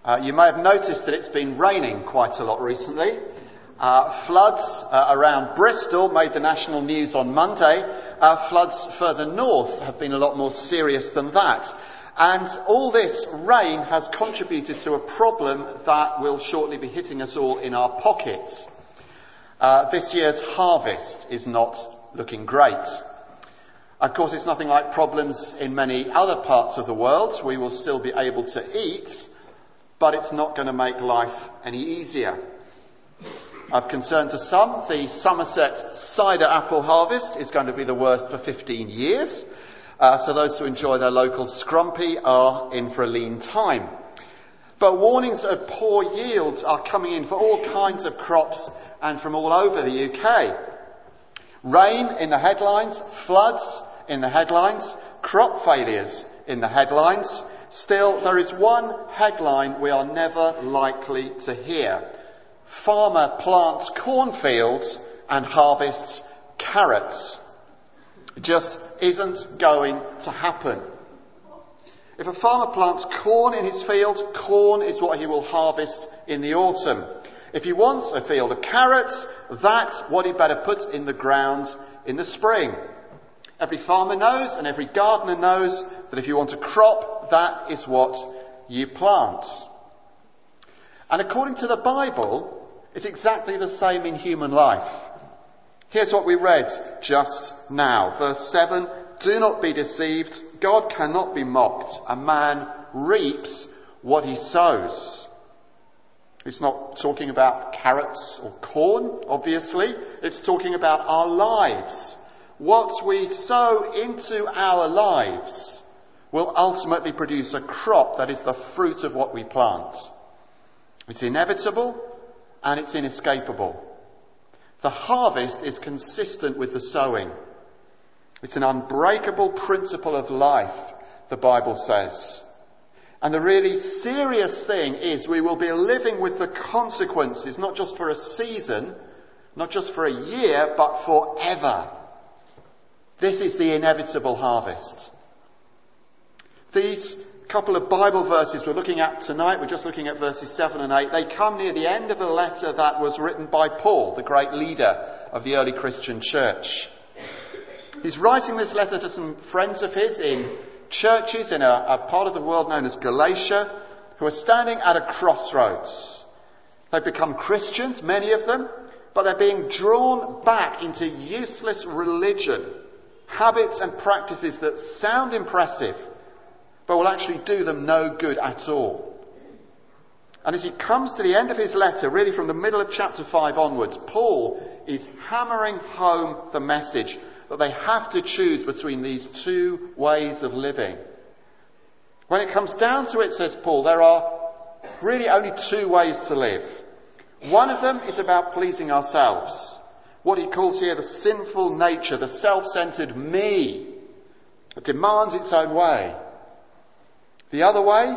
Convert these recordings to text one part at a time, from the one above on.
You may have noticed that it's been raining quite a lot recently. Floods around Bristol made the national news on Monday. Floods further north have been a lot more serious than that. And all this rain has contributed to a problem that will shortly be hitting us all in our pockets. This year's harvest is not looking great. Of course, it's nothing like problems in many other parts of the world. We will still be able to eat, but it's not going to make life any easier. Of concern to some, the Somerset cider apple harvest is going to be the worst for 15 years. So those who enjoy their local scrumpy are in for a lean time. But warnings of poor yields are coming in for all kinds of crops and from all over the UK. Rain in the headlines, floods in the headlines, crop failures in the headlines. Still, there is one headline we are never likely to hear. Farmer plants cornfields and harvests carrots. It just isn't going to happen. If a farmer plants corn in his field, corn is what he will harvest in the autumn. If he wants a field of carrots, that's what he better put in the ground in the spring. Every farmer knows and every gardener knows that if you want a crop, that is what you plant. And according to the Bible, it's exactly the same in human life. Here's what we read just now. Verse 7, "Do not be deceived. God cannot be mocked. A man reaps what he sows." It's not talking about carrots or corn, obviously. It's talking about our lives. What we sow into our lives will ultimately produce a crop that is the fruit of what we plant. It's inevitable and it's inescapable. The harvest is consistent with the sowing. It's an unbreakable principle of life, the Bible says. And the really serious thing is we will be living with the consequences, not just for a season, not just for a year, but forever. This is the inevitable harvest. These couple of Bible verses we're looking at tonight, we're just looking at verses 7 and 8, they come near the end of a letter that was written by Paul, the great leader of the early Christian church. He's writing this letter to some friends of his in churches in a part of the world known as Galatia, who are standing at a crossroads. They've become Christians, many of them, but they're being drawn back into useless religion, habits and practices that sound impressive, but will actually do them no good at all. And as he comes to the end of his letter, really from the middle of chapter 5 onwards, Paul is hammering home the message that they have to choose between these two ways of living. When it comes down to it, says Paul, there are really only two ways to live. One of them is about pleasing ourselves. What he calls here the sinful nature, the self-centered me, that demands its own way. The other way,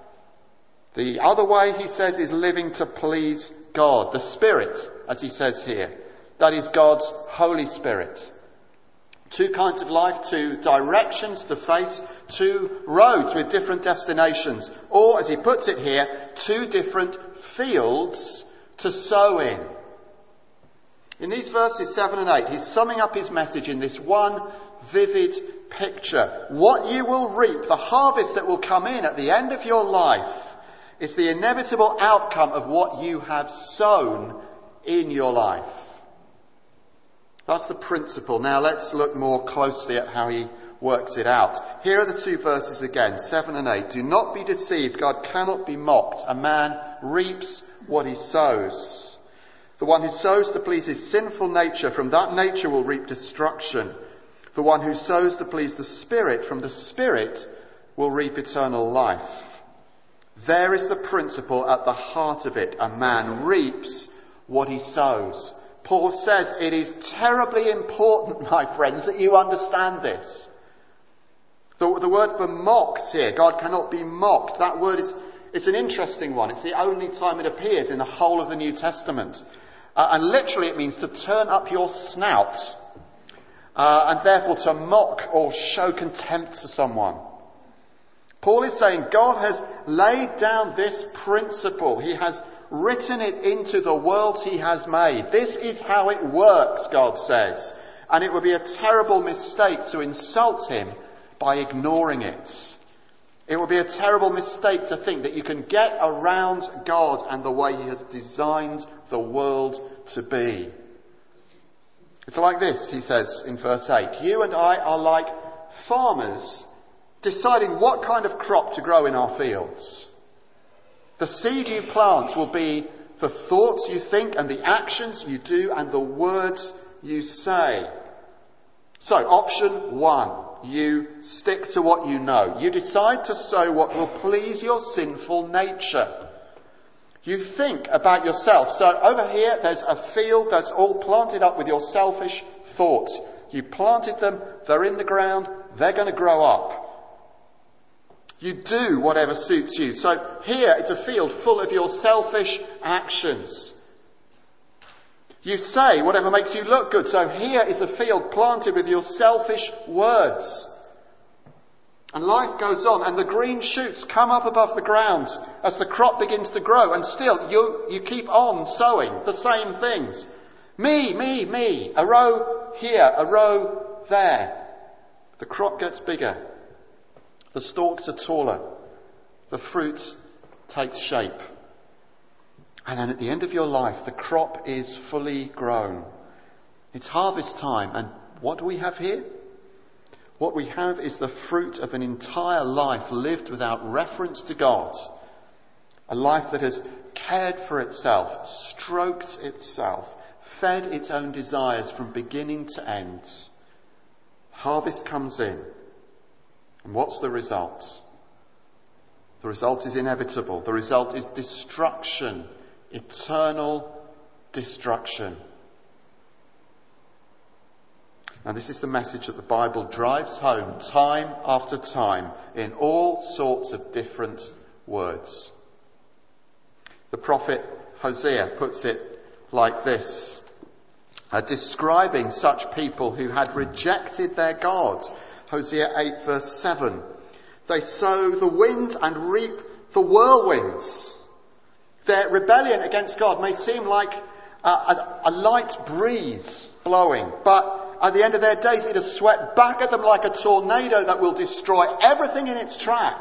he says, is living to please God, the Spirit, as he says here. That is God's Holy Spirit. Two kinds of life, two directions to face, two roads with different destinations. Or, as he puts it here, two different fields to sow in. In these verses 7 and 8, he's summing up his message in this one vivid picture. What you will reap, the harvest that will come in at the end of your life, is the inevitable outcome of what you have sown in your life. That's the principle. Now let's look more closely at how he works it out. Here are the two verses again, 7 and 8. "Do not be deceived. God cannot be mocked. A man reaps what he sows. The one who sows to please his sinful nature, from that nature will reap destruction. The one who sows to please the Spirit, from the Spirit will reap eternal life." There is the principle at the heart of it. A man reaps what he sows. Paul says it is terribly important, my friends, that you understand this. The word for mocked here, God cannot be mocked, that word it's an interesting one. It's the only time it appears in the whole of the New Testament. And literally it means to turn up your snout. And therefore to mock or show contempt to someone. Paul is saying God has laid down this principle. He has written it into the world he has made. This is how it works, God says. And it would be a terrible mistake to insult him by ignoring it. It would be a terrible mistake to think that you can get around God and the way he has designed the world to be. It's like this, he says in verse 8. You and I are like farmers deciding what kind of crop to grow in our fields. The seed you plant will be the thoughts you think and the actions you do and the words you say. So, option 1. You stick to what you know. You decide to sow what will please your sinful nature. You think about yourself. So over here, there's a field that's all planted up with your selfish thoughts. You planted them, they're in the ground, they're going to grow up. You do whatever suits you. So here, it's a field full of your selfish actions. You say whatever makes you look good. So here is a field planted with your selfish words. And life goes on, and the green shoots come up above the ground as the crop begins to grow. And still, you keep on sowing the same things. Me, me, me. A row here, a row there. The crop gets bigger. The stalks are taller. The fruit takes shape. And then at the end of your life, the crop is fully grown. It's harvest time. And what do we have here? What we have is the fruit of an entire life lived without reference to God. A life that has cared for itself, stroked itself, fed its own desires from beginning to end. Harvest comes in. And what's the result? The result is inevitable. The result is destruction. Eternal destruction. Now this is the message that the Bible drives home time after time in all sorts of different words. The prophet Hosea puts it like this, describing such people who had rejected their God. Hosea 8 verse 7. They sow the wind and reap the whirlwinds. Their rebellion against God may seem like a light breeze blowing, but at the end of their days it has swept back at them like a tornado that will destroy everything in its track.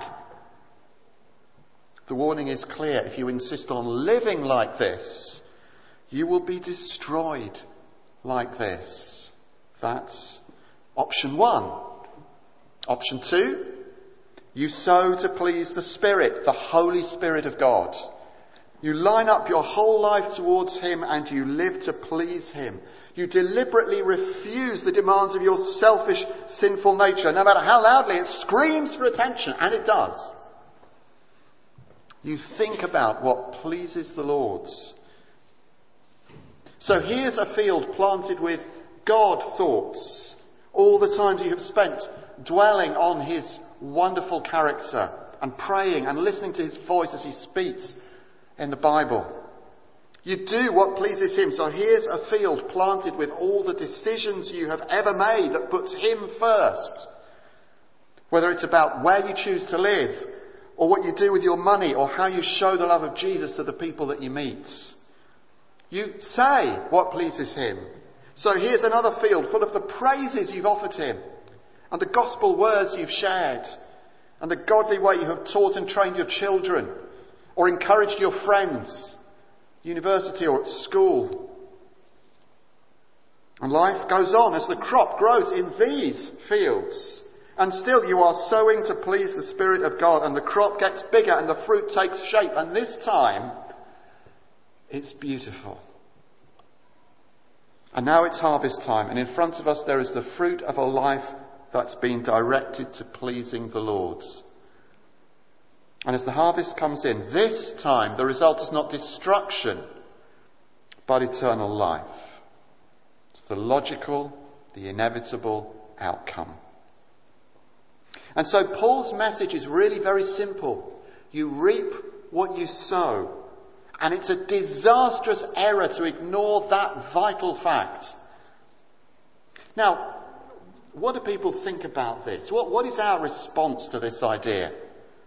The warning is clear. If you insist on living like this, you will be destroyed like this. That's option 1. Option 2, you sow to please the Spirit, the Holy Spirit of God. You line up your whole life towards him and you live to please him. You deliberately refuse the demands of your selfish, sinful nature, no matter how loudly it screams for attention, and it does. You think about what pleases the Lord. So here's a field planted with God thoughts. All the times you have spent dwelling on his wonderful character and praying and listening to his voice as he speaks in the Bible. You do what pleases him. So here's a field planted with all the decisions you have ever made that puts him first. Whether it's about where you choose to live, or what you do with your money, or how you show the love of Jesus to the people that you meet. You say what pleases him. So here's another field full of the praises you've offered him, and the gospel words you've shared, and the godly way you have taught and trained your children, or encouraged your friends, university or at school. And life goes on as the crop grows in these fields. And still you are sowing to please the Spirit of God, and the crop gets bigger and the fruit takes shape. And this time, it's beautiful. And now it's harvest time, and in front of us there is the fruit of a life that's been directed to pleasing the Lord. And as the harvest comes in, this time the result is not destruction, but eternal life. It's the logical, the inevitable outcome. And so Paul's message is really very simple. You reap what you sow. And it's a disastrous error to ignore that vital fact. Now, what do people think about this? What is our response to this idea?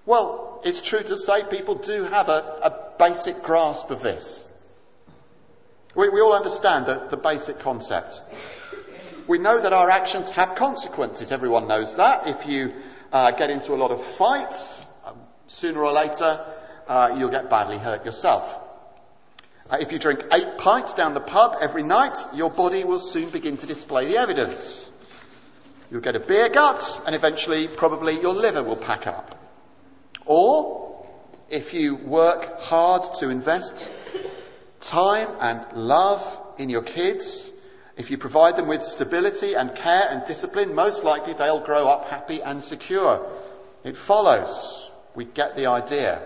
Well, it's true to say people do have a basic grasp of this. We all understand the basic concept. We know that our actions have consequences. Everyone knows that. If you get into a lot of fights, sooner or later you'll get badly hurt yourself. If you drink 8 pints down the pub every night, your body will soon begin to display the evidence. You'll get a beer gut, and eventually probably your liver will pack up. Or, if you work hard to invest time and love in your kids, if you provide them with stability and care and discipline, most likely they'll grow up happy and secure. It follows. We get the idea.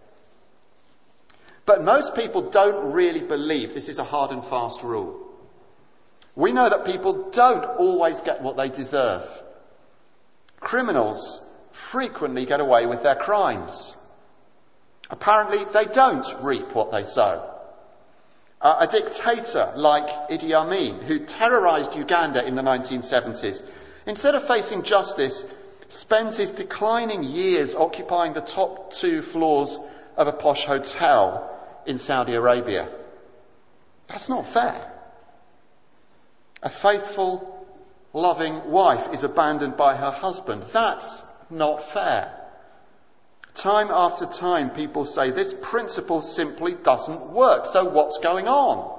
But most people don't really believe this is a hard and fast rule. We know that people don't always get what they deserve. Criminals frequently get away with their crimes. Apparently, they don't reap what they sow. A dictator like Idi Amin, who terrorised Uganda in the 1970s, instead of facing justice, spends his declining years occupying the top 2 floors of a posh hotel in Saudi Arabia. That's not fair. A faithful, loving wife is abandoned by her husband. That's not fair. Time after time, people say this principle simply doesn't work. So what's going on?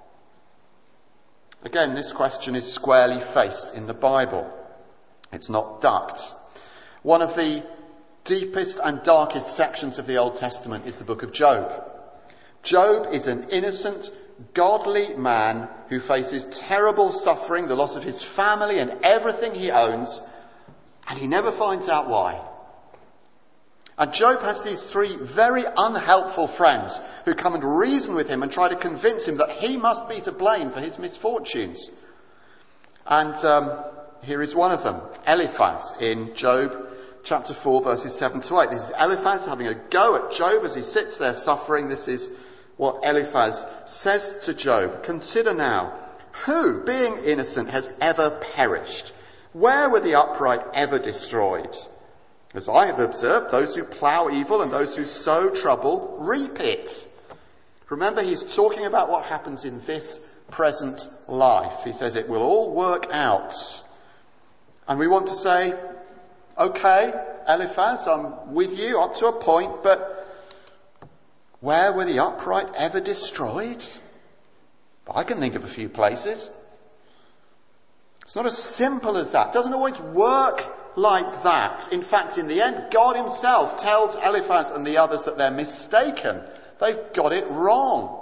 Again, this question is squarely faced in the Bible. It's not ducked. One of the deepest and darkest sections of the Old Testament is the book of Job. Job is an innocent, godly man who faces terrible suffering, the loss of his family and everything he owns, and he never finds out why. And Job has these 3 very unhelpful friends who come and reason with him and try to convince him that he must be to blame for his misfortunes. And here is one of them, Eliphaz, in Job chapter 4, verses 7 to 8. This is Eliphaz having a go at Job as he sits there suffering. This is what Eliphaz says to Job. Consider now, who, being innocent, has ever perished? Where were the upright ever destroyed? As I have observed, those who plough evil and those who sow trouble reap it. Remember, he's talking about what happens in this present life. He says it will all work out. And we want to say, okay, Eliphaz, I'm with you up to a point, but where were the upright ever destroyed? I can think of a few places. It's not as simple as that. It doesn't always work like that. In fact, in the end, God himself tells Eliphaz and the others that they're mistaken. They've got it wrong.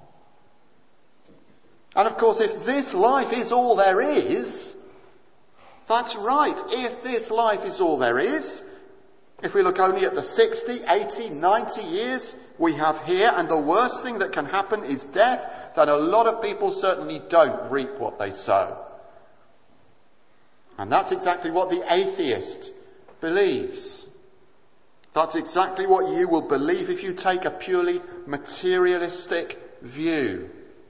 And of course, if this life is all there is, that's right. If this life is all there is, if we look only at the 60, 80, 90 years we have here, and the worst thing that can happen is death, then a lot of people certainly don't reap what they sow. And that's exactly what the atheist believes. That's exactly what you will believe if you take a purely materialistic view.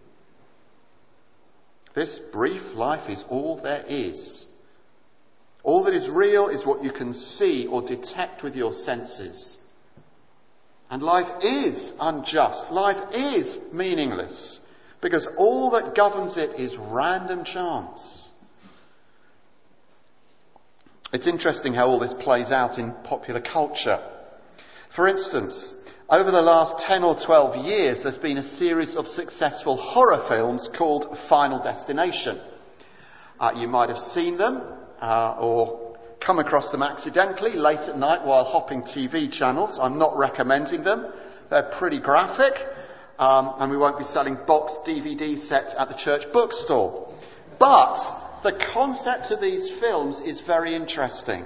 This brief life is all there is. All that is real is what you can see or detect with your senses. And life is unjust. Life is meaningless. Because all that governs it is random chance. It's interesting how all this plays out in popular culture. For instance, over the last 10 or 12 years, there's been a series of successful horror films called Final Destination. You might have seen them or come across them accidentally late at night while hopping TV channels. I'm not recommending them. They're pretty graphic, and we won't be selling boxed DVD sets at the church bookstore. But the concept of these films is very interesting.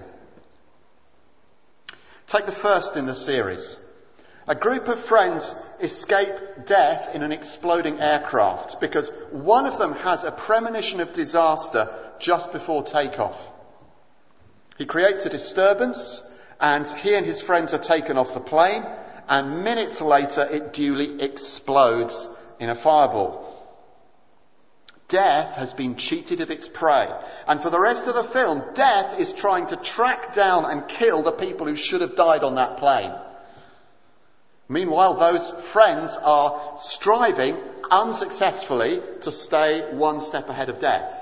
Take the first in the series. A group of friends escape death in an exploding aircraft because one of them has a premonition of disaster just before takeoff. He creates a disturbance, and he and his friends are taken off the plane, and minutes later it duly explodes in a fireball. Death has been cheated of its prey. And for the rest of the film, death is trying to track down and kill the people who should have died on that plane. Meanwhile, those friends are striving unsuccessfully to stay one step ahead of death.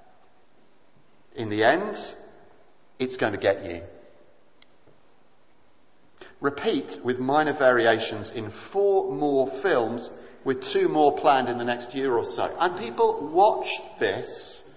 In the end, it's going to get you. Repeat with minor variations in 4 more films, with 2 more planned in the next year or so. And people watch this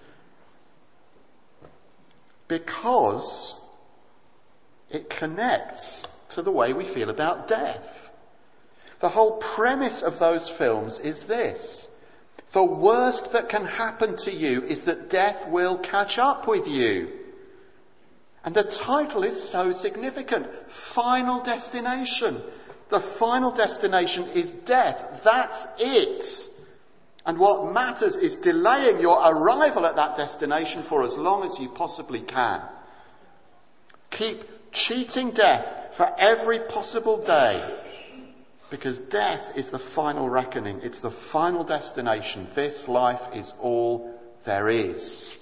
because it connects to the way we feel about death. The whole premise of those films is this: the worst that can happen to you is that death will catch up with you. And the title is so significant. Final Destination. The final destination is death. That's it. And what matters is delaying your arrival at that destination for as long as you possibly can. Keep cheating death for every possible day, because death is the final reckoning. It's the final destination. This life is all there is.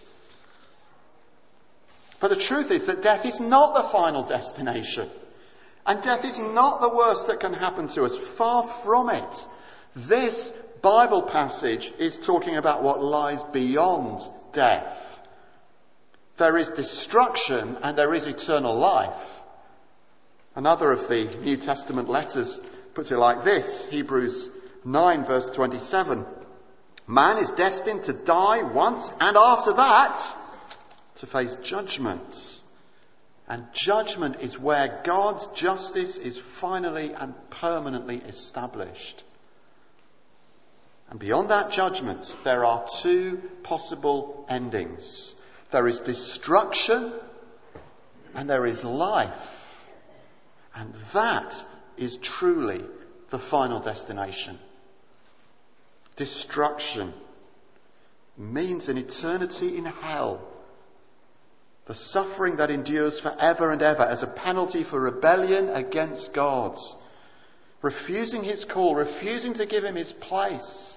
But the truth is that death is not the final destination. And death is not the worst that can happen to us. Far from it. This Bible passage is talking about what lies beyond death. There is destruction and there is eternal life. Another of the New Testament letters puts it like this, Hebrews 9 verse 27. Man is destined to die once, and after that to face judgment. And judgment is where God's justice is finally and permanently established. And beyond that judgment, there are 2 possible endings. There is destruction and there is life. And that is truly the final destination. Destruction means an eternity in hell. The suffering that endures forever and ever as a penalty for rebellion against God. Refusing his call, refusing to give him his place.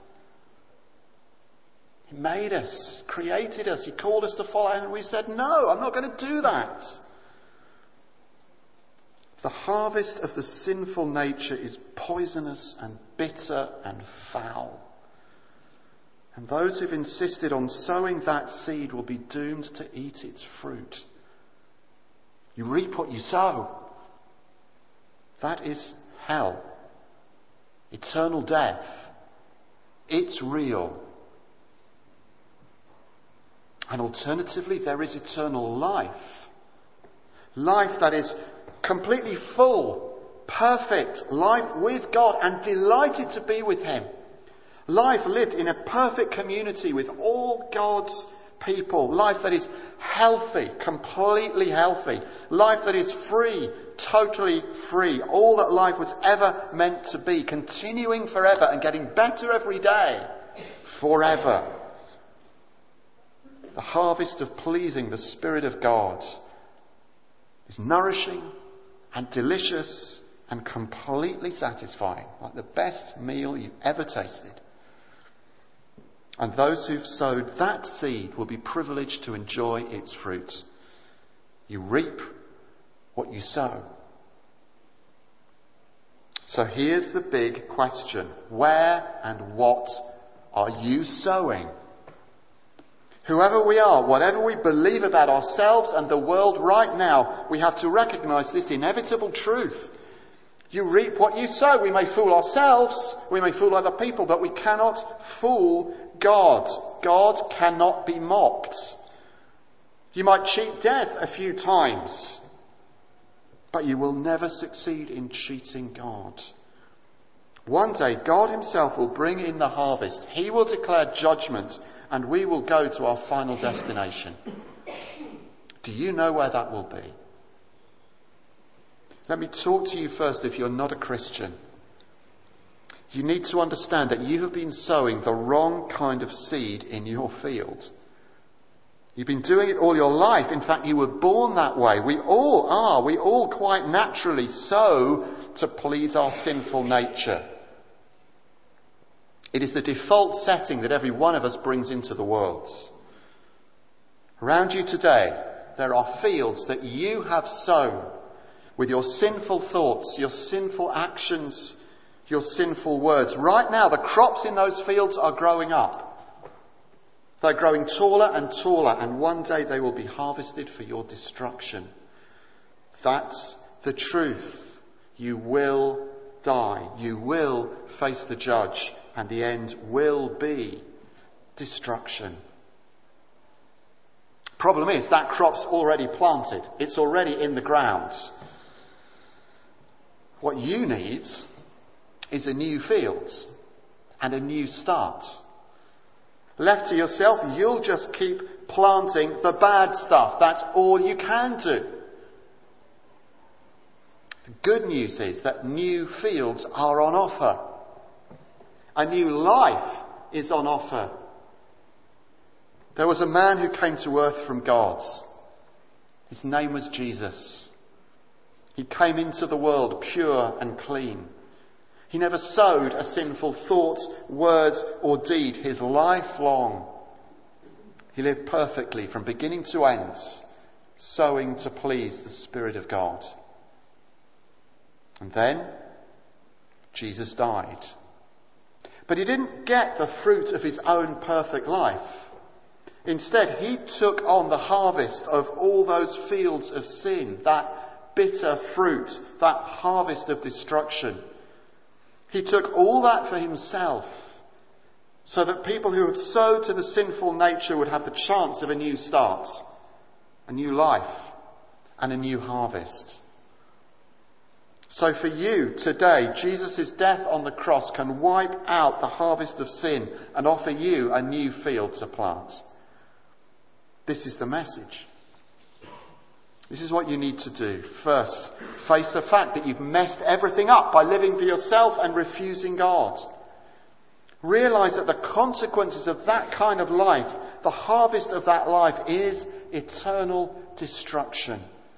He made us, created us, he called us to follow him, and we said, no, I'm not going to do that. The harvest of the sinful nature is poisonous and bitter and foul. And those who've insisted on sowing that seed will be doomed to eat its fruit. You reap what you sow. That is hell. Eternal death. It's real. And alternatively, there is eternal life. Life that is completely full, perfect, life with God and delighted to be with him. Life lived in a perfect community with all God's people. Life that is healthy, completely healthy. Life that is free, totally free. All that life was ever meant to be. Continuing forever and getting better every day. Forever. The harvest of pleasing the Spirit of God is nourishing and delicious and completely satisfying. Like the best meal you've ever tasted. And those who've sowed that seed will be privileged to enjoy its fruit. You reap what you sow. So here's the big question. Where and what are you sowing? Whoever we are, whatever we believe about ourselves and the world right now, we have to recognise this inevitable truth. You reap what you sow. We may fool ourselves, we may fool other people, but we cannot fool God. God cannot be mocked. You might cheat death a few times, but you will never succeed in cheating God. One day, God himself will bring in the harvest. He will declare judgment, and we will go to our final destination. Do you know where that will be? Let me talk to you first if you're not a Christian. You need to understand that you have been sowing the wrong kind of seed in your field. You've been doing it all your life. In fact, you were born that way. We all are. We all quite naturally sow to please our sinful nature. It is the default setting that every one of us brings into the world. Around you today, there are fields that you have sown with your sinful thoughts, your sinful actions, your sinful words. Right now, the crops in those fields are growing up. They're growing taller and taller, and one day they will be harvested for your destruction. That's the truth. You will die. You will face the judge, and the end will be destruction. Problem is, that crop's already planted. It's already in the ground. What you need is a new field and a new start. Left to yourself, you'll just keep planting the bad stuff. That's all you can do. The good news is that new fields are on offer. A new life is on offer. There was a man who came to earth from God. His name was Jesus. He came into the world pure and clean. He never sowed a sinful thought, word or deed his life long. He lived perfectly from beginning to end, sowing to please the Spirit of God. And then Jesus died. But he didn't get the fruit of his own perfect life. Instead, he took on the harvest of all those fields of sin, that bitter fruit, that harvest of destruction. He took all that for himself, so that people who had sowed to the sinful nature would have the chance of a new start, a new life, and a new harvest. So for you today, Jesus' death on the cross can wipe out the harvest of sin and offer you a new field to plant. This is the message. This is what you need to do. First, face the fact that you've messed everything up by living for yourself and refusing God. Realise that the consequences of that kind of life, the harvest of that life, is eternal destruction.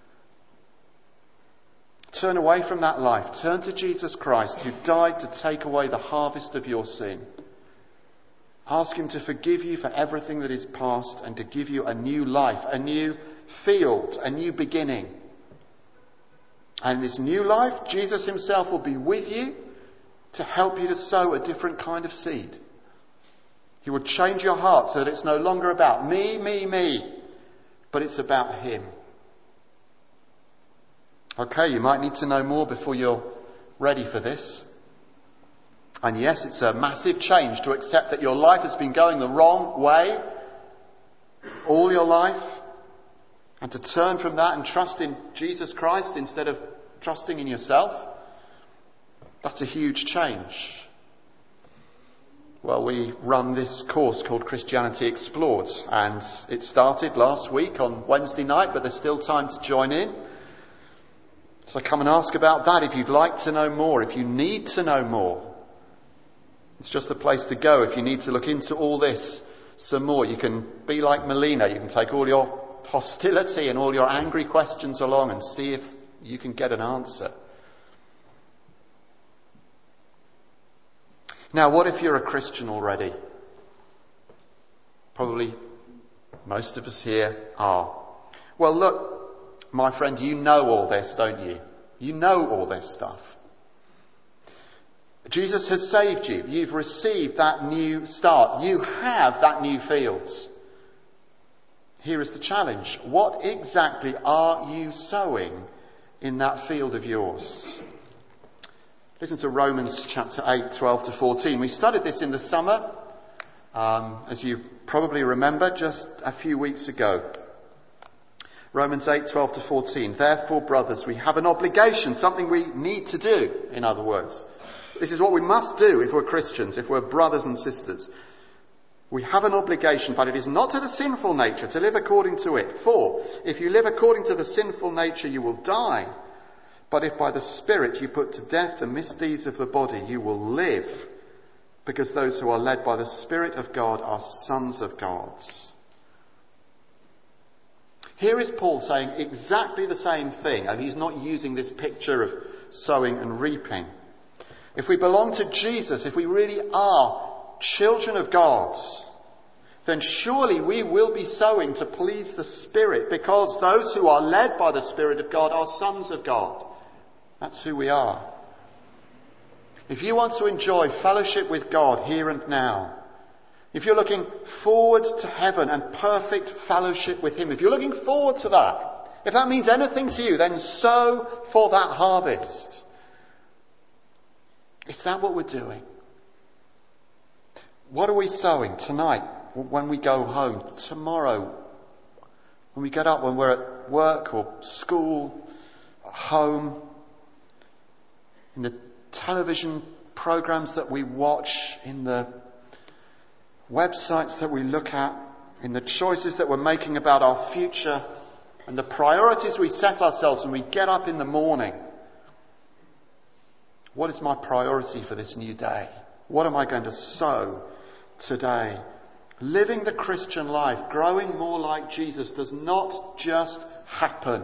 Turn away from that life. Turn to Jesus Christ, who died to take away the harvest of your sin. Ask him to forgive you for everything that is past and to give you a new life, a new field, a new beginning. And this new life, Jesus himself will be with you to help you to sow a different kind of seed. He will change your heart so that it's no longer about me, but it's about him. Okay, you might need to know more before you're ready for this. And yes, it's a massive change to accept that your life has been going the wrong way all your life, and to turn from that and trust in Jesus Christ instead of trusting in yourself. That's a huge change. Well, we run this course called Christianity Explored, and it started last week on Wednesday night, but there's still time to join in. So come and ask about that if you'd like to know more, if you need to know more. It's just the place to go if you need to look into all this some more. You can be like Melina. You can take all your hostility and all your angry questions along and see if you can get an answer. Now, what if you're a Christian already? Probably most of us here are. Well, look, my friend, you know all this, don't you? You know all this stuff. Jesus has saved you. You've received that new start. You have that new field. Here is the challenge. What exactly are you sowing in that field of yours? Listen to Romans chapter 8, 12 to 14. We studied this in the summer, as you probably remember, just a few weeks ago. Romans 8, 12 to 14. Therefore, brothers, we have an obligation, something we need to do, in other words. This is what we must do if we're Christians, if we're brothers and sisters. We have an obligation, but it is not to the sinful nature to live according to it. For if you live according to the sinful nature, you will die. But if by the Spirit you put to death the misdeeds of the body, you will live. Because those who are led by the Spirit of God are sons of God. Here is Paul saying exactly the same thing, and he's not using this picture of sowing and reaping. If we belong to Jesus, if we really are children of God, then surely we will be sowing to please the Spirit, because those who are led by the Spirit of God are sons of God. That's who we are. If you want to enjoy fellowship with God here and now, if you're looking forward to heaven and perfect fellowship with him, if you're looking forward to that, if that means anything to you, then sow for that harvest. Is that what we're doing? What are we sowing tonight, when we go home, tomorrow, when we get up, when we're at work or school, at home, in the television programs that we watch, in the websites that we look at, in the choices that we're making about our future, and the priorities we set ourselves when we get up in the morning? What is my priority for this new day? What am I going to sow today? Living the Christian life, growing more like Jesus, does not just happen.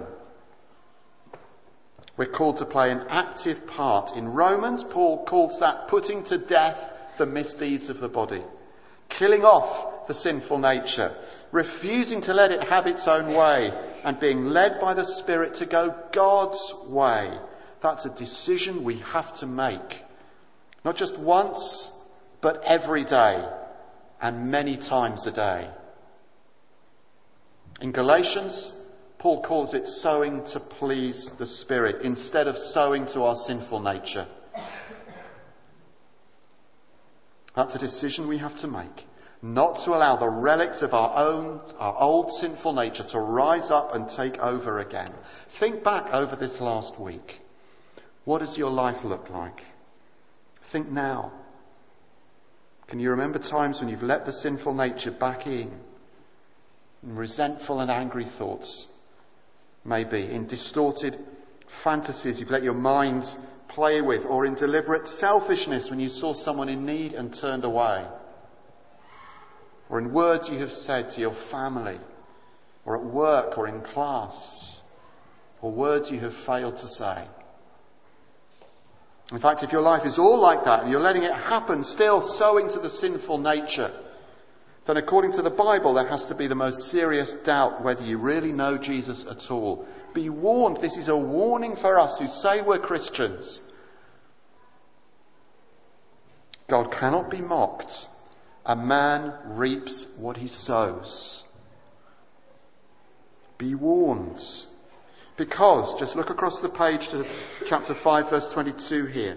We're called to play an active part. In Romans, Paul calls that putting to death the misdeeds of the body, killing off the sinful nature, refusing to let it have its own way, and being led by the Spirit to go God's way. That's a decision we have to make. Not just once, but every day, and many times a day. In Galatians, Paul calls it sowing to please the Spirit instead of sowing to our sinful nature. That's a decision we have to make. Not to allow the relics of our old sinful nature to rise up and take over again. Think back over this last week. What does your life look like? Think now. Can you remember times when you've let the sinful nature back in resentful and angry thoughts? Maybe in distorted fantasies you've let your mind play with, or in deliberate selfishness when you saw someone in need and turned away, or in words you have said to your family, or at work, or in class, or words you have failed to say. In fact, if your life is all like that and you're letting it happen, still sowing to the sinful nature, then according to the Bible, there has to be the most serious doubt whether you really know Jesus at all. Be warned. This is a warning for us who say we're Christians. God cannot be mocked. A man reaps what he sows. Be warned. Because, just look across the page to chapter 5, verse 22 here.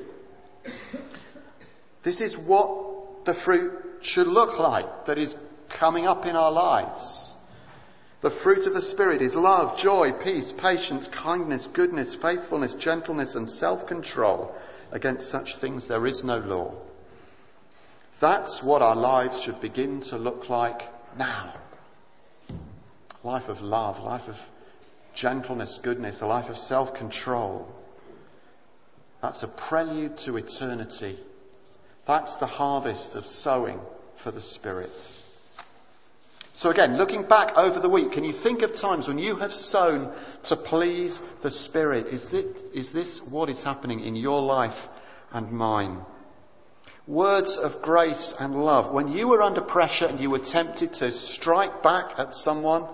This is what the fruit should look like that is coming up in our lives. The fruit of the Spirit is love, joy, peace, patience, kindness, goodness, faithfulness, gentleness, and self-control. Against such things there is no law. That's what our lives should begin to look like now. Life of love, life of gentleness, goodness, a life of self-control. That's a prelude to eternity. That's the harvest of sowing for the Spirit. So again, looking back over the week, can you think of times when you have sown to please the Spirit? Is this what is happening in your life and mine? Words of grace and love. When you were under pressure and you were tempted to strike back at someone,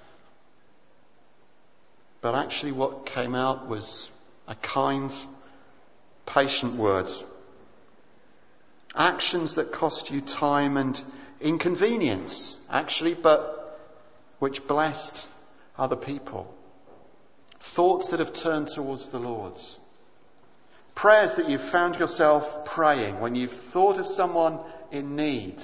but actually what came out was a kind, patient word. Actions that cost you time and inconvenience, actually, but which blessed other people. Thoughts that have turned towards the Lord's. Prayers that you've found yourself praying when you've thought of someone in need.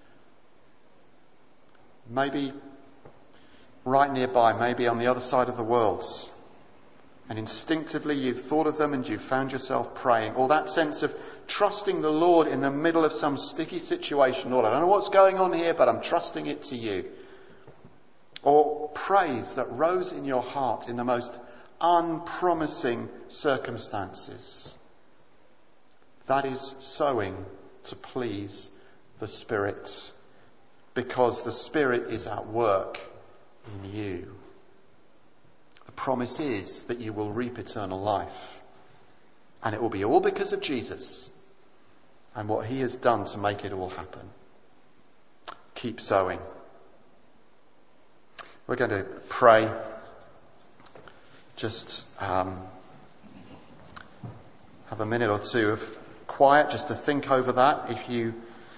Maybe right nearby, maybe on the other side of the world. And instinctively you've thought of them and you've found yourself praying. Or that sense of trusting the Lord in the middle of some sticky situation. Lord, I don't know what's going on here, but I'm trusting it to you. Or praise that rose in your heart in the most unpromising circumstances. That is sowing to please the Spirit. Because the Spirit is at work in you. The promise is that you will reap eternal life. And it will be all because of Jesus and what he has done to make it all happen. Keep sowing. We're going to pray. Just have a minute or two of quiet just to think over that. If you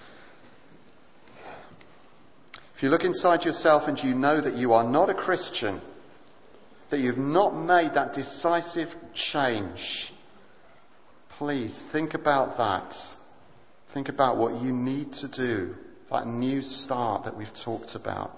look inside yourself and you know that you are not a Christian, that you've not made that decisive change, please think about that. Think about what you need to do, that new start that we've talked about.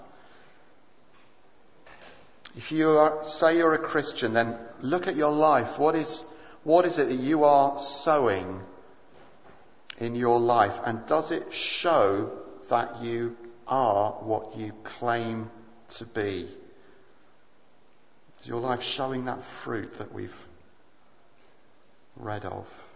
If you say you're a Christian, then look at your life. What is it that you are sowing in your life? And does it show that you are what you claim to be? Is your life showing that fruit that we've read of?